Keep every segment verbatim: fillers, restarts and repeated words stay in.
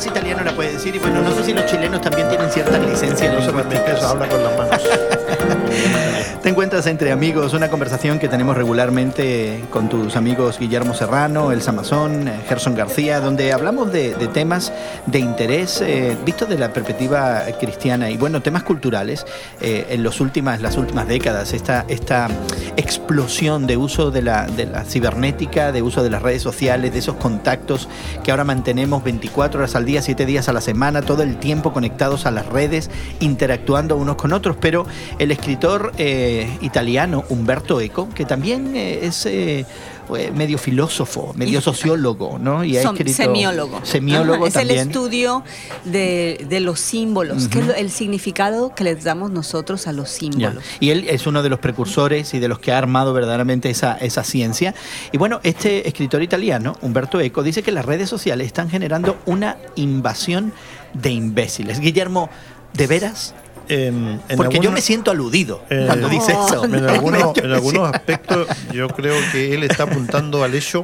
es italiano la puede decir. Y bueno, no sé si los chilenos también tienen cierta licencia. No solamente eso, habla con las manos. Te encuentras Entre Amigos, una conversación que tenemos regularmente con tus amigos Guillermo Serrano, Elsa Mazón, Gerson García, donde hablamos de, de temas de interés eh, vistos de la perspectiva cristiana y bueno, temas culturales eh, en los últimas, las últimas décadas, esta, esta explosión de uso de la, de la cibernética, de uso de las redes sociales, de esos contactos que ahora mantenemos veinticuatro horas al día, siete días a la semana, todo el tiempo conectados a las redes, interactuando unos con otros, pero el escritor eh, italiano Umberto Eco, que también eh, es eh, medio filósofo, medio sociólogo, ¿no? Y ha Som, escrito, semiólogo. Semiólogo Ajá, también. Es el estudio de, de los símbolos, uh-huh. que es el significado que les damos nosotros a los símbolos. Ya. Y él es uno de los precursores y de los que ha armado verdaderamente esa, esa ciencia. Y bueno, este escritor italiano, Umberto Eco, dice que las redes sociales están generando una invasión de imbéciles. Guillermo, ¿de veras? En, en Porque algunos, yo me siento aludido eh, cuando dice no, eso. En algunos, en algunos aspectos yo creo que él está apuntando al hecho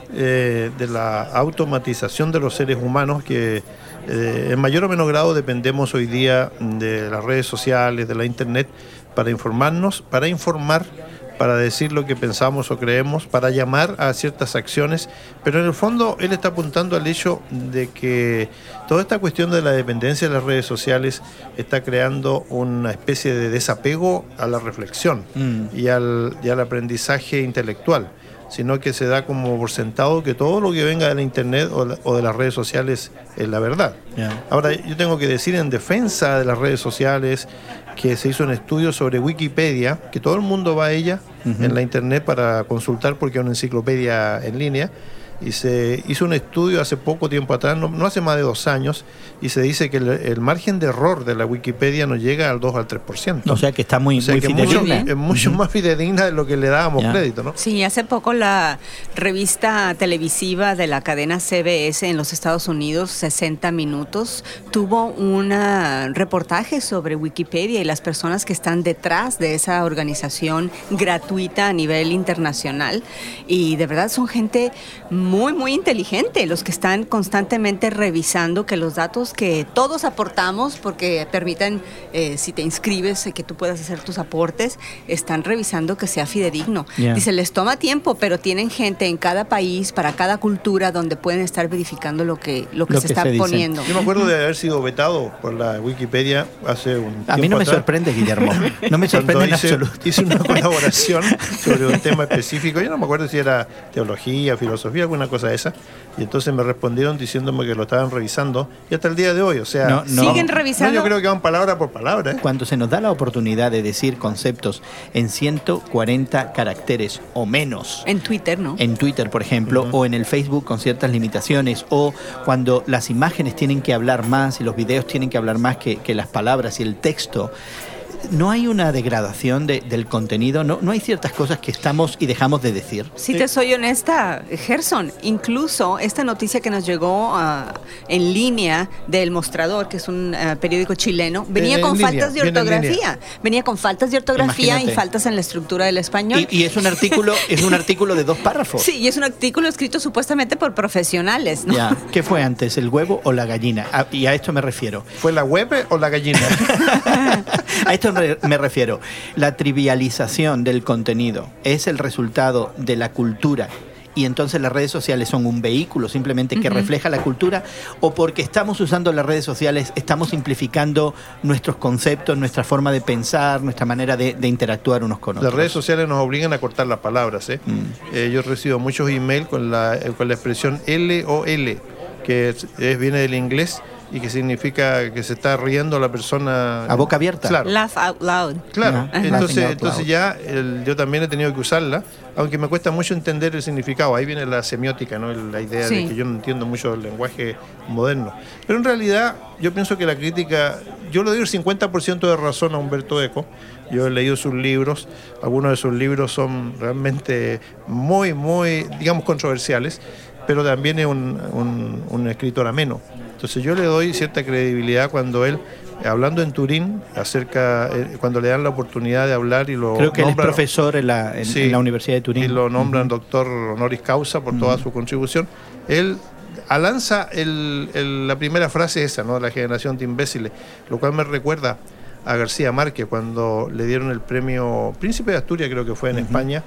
eh, de la automatización de los seres humanos, que eh, en mayor o menor grado dependemos hoy día de las redes sociales, de la internet, para informarnos, para informar, para decir lo que pensamos o creemos, para llamar a ciertas acciones, pero en el fondo él está apuntando al hecho de que toda esta cuestión de la dependencia de las redes sociales está creando una especie de desapego a la reflexión mm. y, al, y al aprendizaje intelectual, sino que se da como por sentado que todo lo que venga de la internet o, la, o de las redes sociales es la verdad. Yeah. Ahora, yo tengo que decir en defensa de las redes sociales que se hizo un estudio sobre Wikipedia, que todo el mundo va a ella uh-huh. en la internet para consultar porque es una enciclopedia en línea, y se hizo un estudio hace poco tiempo atrás, no, no hace más de dos años, y se dice que el, el margen de error de la Wikipedia no llega al dos al tres por ciento. O sea que está muy, o sea muy que fidedigna. Mucho, es mucho uh-huh. más fidedigna de lo que le dábamos yeah. crédito, ¿no? Sí, hace poco la revista televisiva de la cadena C B S en los Estados Unidos, sesenta minutos, tuvo un reportaje sobre Wikipedia y las personas que están detrás de esa organización gratuita a nivel internacional, y de verdad son gente muy, muy inteligente, los que están constantemente revisando que los datos que todos aportamos, porque permiten, eh, si te inscribes, que tú puedas hacer tus aportes, están revisando que sea fidedigno. Yeah. Dice, les toma tiempo, pero tienen gente en cada país, para cada cultura, donde pueden estar verificando lo que, lo que lo se que está se poniendo. Yo me acuerdo de haber sido vetado por la Wikipedia hace un tiempo. A mí no me atrás. sorprende, Guillermo. No me sorprende en hice, absoluto. Hice una colaboración sobre un tema específico. Yo no me acuerdo si era teología, filosofía, alguna cosa de esa. Y entonces me respondieron diciéndome que lo estaban revisando. Y hasta el día de hoy, o sea... No, no, ¿siguen revisando? No, yo creo que van palabra por palabra. ¿eh? Cuando se nos da la oportunidad de decir conceptos en ciento cuarenta caracteres o menos... En Twitter, ¿no? En Twitter, por ejemplo, uh-huh. o en el Facebook con ciertas limitaciones, o cuando las imágenes tienen que hablar más y los videos tienen que hablar más que, que las palabras y el texto... ¿No hay una degradación de, del contenido? ¿No, ¿No hay ciertas cosas que estamos y dejamos de decir? Si te soy honesta, Gerson, incluso esta noticia que nos llegó uh, en línea del Mostrador, que es un uh, periódico chileno, venía en con línea, faltas de ortografía. Venía con faltas de ortografía Imagínate. y faltas en la estructura del español. Y, y es un artículo es un artículo de dos párrafos. Sí, y es un artículo escrito supuestamente por profesionales, ¿no? Ya. ¿Qué fue antes, el huevo o la gallina? A, y a esto me refiero. ¿Fue la web o la gallina? A esto me refiero. La trivialización del contenido es el resultado de la cultura, y entonces las redes sociales son un vehículo simplemente que uh-huh. refleja la cultura, o porque estamos usando las redes sociales estamos simplificando nuestros conceptos, nuestra forma de pensar, nuestra manera de, de interactuar unos con otros. Las redes sociales nos obligan a cortar las palabras. ¿eh? Mm. Eh, yo recibo muchos emails con la, con la expresión L O L, que es, es, viene del inglés, y que significa que se está riendo la persona a boca abierta. Claro. Laugh out loud. Claro. Yeah. Entonces, out entonces ya el, yo también he tenido que usarla, aunque me cuesta mucho entender el significado. Ahí viene la semiótica, ¿no? La idea sí. de que yo no entiendo mucho el lenguaje moderno. Pero en realidad yo pienso que la crítica, yo le doy el cincuenta por ciento de razón a Umberto Eco. Yo he leído sus libros, algunos de sus libros son realmente muy, muy, digamos, controversiales, pero también es un, un, un escritor ameno. Entonces yo le doy cierta credibilidad cuando él, hablando en Turín, acerca cuando le dan la oportunidad de hablar y lo Creo que nombran, él es profesor en la, en, sí, en la Universidad de Turín. Y lo nombran uh-huh. doctor honoris causa por uh-huh. toda su contribución. Él alanza el, el, la primera frase esa, ¿no? La generación de imbéciles, lo cual me recuerda a García Márquez cuando le dieron el premio Príncipe de Asturias, creo que fue en uh-huh. España,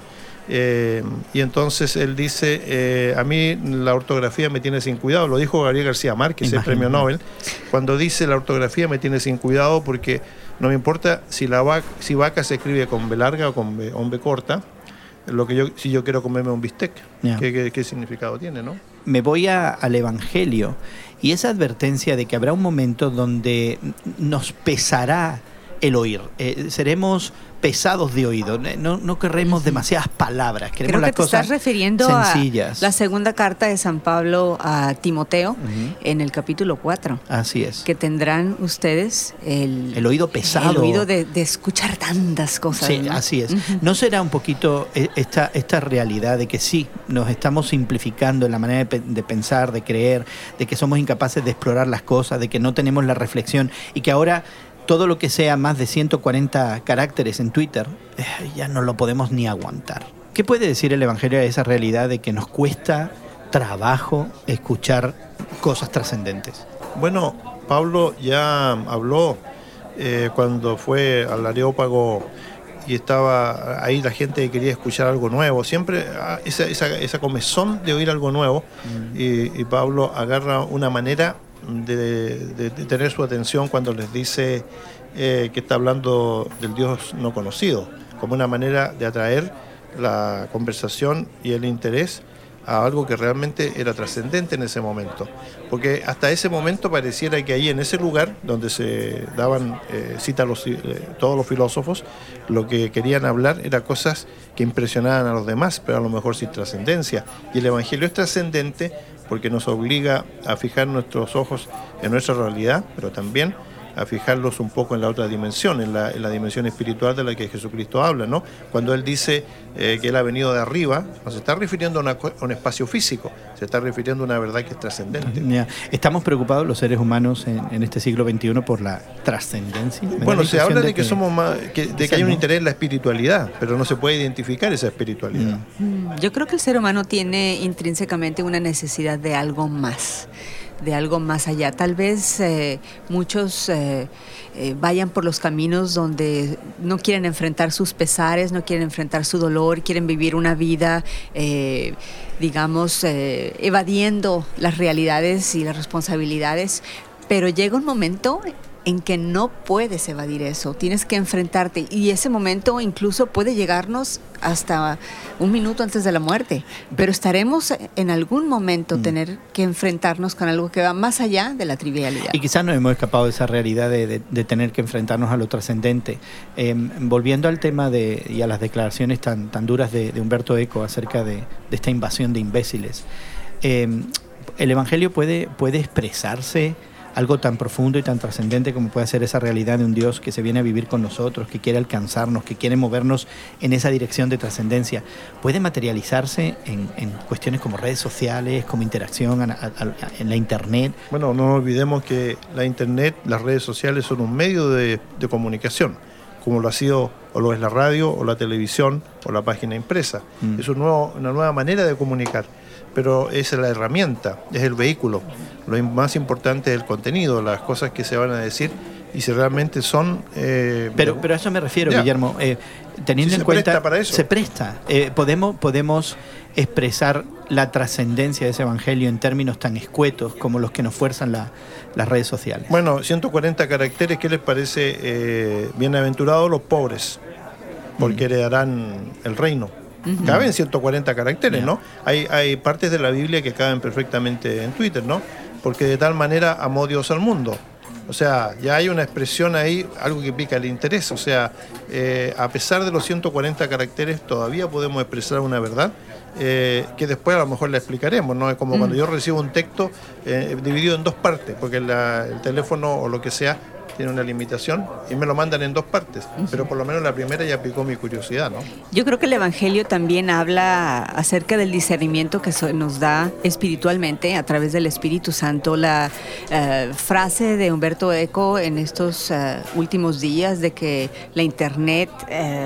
eh, y entonces él dice, eh, a mí la ortografía me tiene sin cuidado, lo dijo Gabriel García Márquez, Imagínate. el premio Nobel, cuando dice la ortografía me tiene sin cuidado porque no me importa si la vaca, si vaca se escribe con B larga o con B, con B corta, lo que yo, si yo quiero comerme un bistec, yeah. ¿qué, qué, ¿qué significado tiene, no? Me voy a, al Evangelio y esa advertencia de que habrá un momento donde nos pesará el oír, eh, seremos pesados de oído, no, no queremos demasiadas palabras, queremos Creo que las te cosas estás refiriendo sencillas. A la segunda carta de San Pablo a Timoteo, uh-huh. en el capítulo cuatro. Así es. Que tendrán ustedes el, el oído pesado. El oído de, de escuchar tantas cosas. Sí, ¿no? así es. Uh-huh. ¿No será un poquito esta, esta realidad de que sí, nos estamos simplificando en la manera de, de pensar, de creer, de que somos incapaces de explorar las cosas, de que no tenemos la reflexión y que ahora todo lo que sea más de ciento cuarenta caracteres en Twitter, eh, ya no lo podemos ni aguantar? ¿Qué puede decir el Evangelio de esa realidad de que nos cuesta trabajo escuchar cosas trascendentes? Bueno, Pablo ya habló eh, cuando fue al Areópago y estaba ahí la gente que quería escuchar algo nuevo, siempre esa, esa, esa comezón de oír algo nuevo, mm. y, y Pablo agarra una manera De, de, de tener su atención cuando les dice eh, que está hablando del Dios no conocido, como una manera de atraer la conversación y el interés a algo que realmente era trascendente en ese momento, porque hasta ese momento pareciera que ahí en ese lugar donde se daban eh, cita a los, eh, todos los filósofos, lo que querían hablar era cosas que impresionaban a los demás, pero a lo mejor sin trascendencia, y el Evangelio es trascendente porque nos obliga a fijar nuestros ojos en nuestra realidad, pero también a fijarlos un poco en la otra dimensión, en la, en la dimensión espiritual de la que Jesucristo habla, ¿no? Cuando Él dice eh, que Él ha venido de arriba, no se está refiriendo a, una, a un espacio físico, se está refiriendo a una verdad que es trascendente. Yeah. ¿Estamos preocupados los seres humanos en, en este siglo veintiuno por la trascendencia? Bueno, se habla de, de que, que somos más, que, de que hay un no. interés en la espiritualidad, pero no se puede identificar esa espiritualidad. Mm. Yo creo que el ser humano tiene intrínsecamente una necesidad de algo más. de algo más allá. Tal vez eh, muchos eh, eh, vayan por los caminos donde no quieren enfrentar sus pesares, no quieren enfrentar su dolor, quieren vivir una vida, eh, digamos, eh, evadiendo las realidades y las responsabilidades, pero llega un momento en que no puedes evadir eso, tienes que enfrentarte, y ese momento incluso puede llegarnos hasta un minuto antes de la muerte, pero estaremos en algún momento mm. tener que enfrentarnos con algo que va más allá de la trivialidad. Y quizás nos hemos escapado de esa realidad de, de, de tener que enfrentarnos a lo trascendente. Eh, volviendo al tema de, y a las declaraciones tan, tan duras de, de Umberto Eco acerca de, de esta invasión de imbéciles, eh, el Evangelio puede, puede expresarse algo tan profundo y tan trascendente como puede ser esa realidad de un Dios que se viene a vivir con nosotros, que quiere alcanzarnos, que quiere movernos en esa dirección de trascendencia. ¿Puede materializarse en, en cuestiones como redes sociales, como interacción a, a, a, en la Internet? Bueno, no olvidemos que la Internet, las redes sociales son un medio de, de comunicación, como lo ha sido o lo es la radio o la televisión o la página impresa. Mm. Es un nuevo, una nueva manera de comunicar, pero es la herramienta, es el vehículo. Lo más importante es el contenido, las cosas que se van a decir y si realmente son... Eh, pero, pero a eso me refiero, ya. Guillermo, eh, teniendo sí, en cuenta... Se presta para eso. Se presta. Eh, podemos, podemos expresar la trascendencia de ese evangelio en términos tan escuetos como los que nos fuerzan la, las redes sociales. Bueno, ciento cuarenta caracteres, ¿qué les parece? Eh, bienaventurados los pobres, porque mm. heredarán el reino. Uh-huh. Caben ciento cuarenta caracteres, yeah. ¿no? Hay, hay partes de la Biblia que caben perfectamente en Twitter, ¿no? Porque de tal manera amó Dios al mundo. O sea, ya hay una expresión ahí, algo que pica el interés. O sea, eh, a pesar de los ciento cuarenta caracteres, todavía podemos expresar una verdad eh, que después a lo mejor la explicaremos, ¿no? Es como mm. cuando yo recibo un texto eh, dividido en dos partes, porque la, el teléfono o lo que sea tiene una limitación y me lo mandan en dos partes, uh-huh. pero por lo menos la primera ya picó mi curiosidad, ¿no? Yo creo que el Evangelio también habla acerca del discernimiento que nos da espiritualmente a través del Espíritu Santo. La uh, frase de Umberto Eco en estos uh, últimos días de que la Internet uh,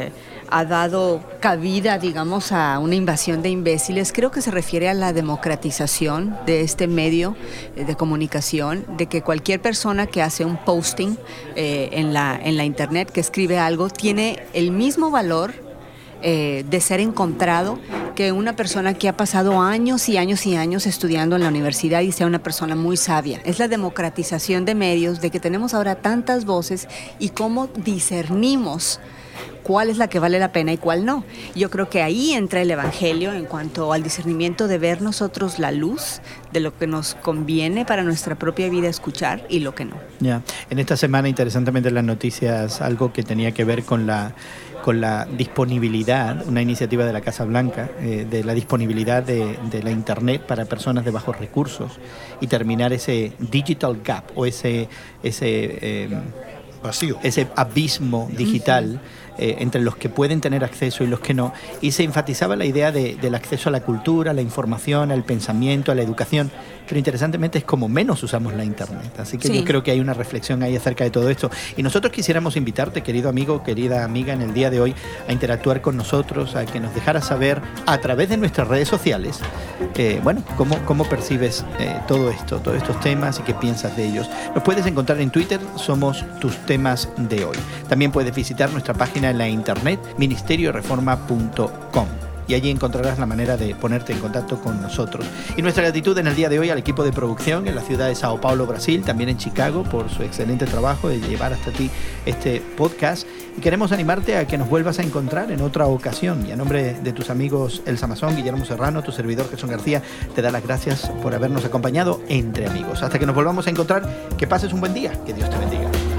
ha dado cabida, digamos, a una invasión de imbéciles. Creo que se refiere a la democratización de este medio de comunicación, de que cualquier persona que hace un posting eh, en la, en la internet, que escribe algo, tiene el mismo valor eh, de ser encontrado que una persona que ha pasado años y años y años estudiando en la universidad y sea una persona muy sabia. Es la democratización de medios, de que tenemos ahora tantas voces y cómo discernimos cuál es la que vale la pena y cuál no. Yo creo que ahí entra el evangelio en cuanto al discernimiento de ver nosotros la luz de lo que nos conviene para nuestra propia vida escuchar y lo que no. Ya. En esta semana, interesantemente en las noticias, algo que tenía que ver con la con la disponibilidad, una iniciativa de la Casa Blanca, eh, de la disponibilidad de, de la Internet para personas de bajos recursos y terminar ese digital gap o ese ese eh, vacío, ese abismo digital eh, entre los que pueden tener acceso y los que no, y se enfatizaba la idea de, del acceso a la cultura, a la información, al pensamiento, a la educación, pero interesantemente es como menos usamos la Internet, así que sí. Yo creo que hay una reflexión ahí acerca de todo esto, y nosotros quisiéramos invitarte, querido amigo, querida amiga, en el día de hoy a interactuar con nosotros, a que nos dejaras saber a través de nuestras redes sociales, eh, bueno, cómo, cómo percibes eh, todo esto, todos estos temas y qué piensas de ellos. Nos puedes encontrar en Twitter, somos tus temas de hoy. También puedes visitar nuestra página en la internet, ministerio reforma punto com. Y allí encontrarás la manera de ponerte en contacto con nosotros. Y nuestra gratitud en el día de hoy al equipo de producción en la ciudad de Sao Paulo, Brasil, también en Chicago, por su excelente trabajo de llevar hasta ti este podcast. Y queremos animarte a que nos vuelvas a encontrar en otra ocasión. Y a nombre de tus amigos El Samazón, Guillermo Serrano, tu servidor Gerson García, te da las gracias por habernos acompañado entre amigos. Hasta que nos volvamos a encontrar, que pases un buen día. Que Dios te bendiga.